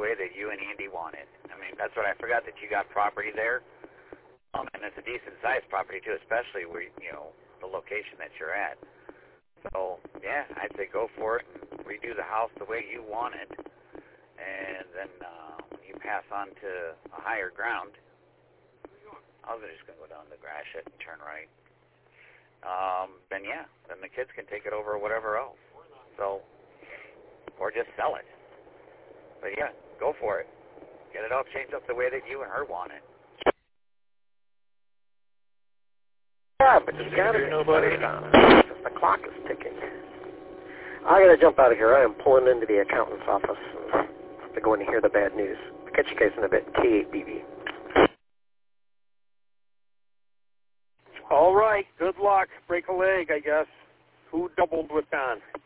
way that you and Andy want it. I mean, that's what I forgot, that you got property there. And it's a decent-sized property, too, especially where, the location that you're at. So, yeah, I'd say go for it and redo the house the way you want it. And then you pass on to a higher ground. I was just going to go down to Gratiot and turn right. Then the kids can take it over or whatever else. So, or just sell it. But, yeah, go for it. Get it all changed up the way that you and her want it. Yeah, but you gotta be nobody. The clock is ticking. I gotta jump out of here. I am pulling into the accountant's office. They're going to hear the bad news. Catch you guys in a bit. K8BB. All right. Good luck. Break a leg, I guess. Who doubled with Don?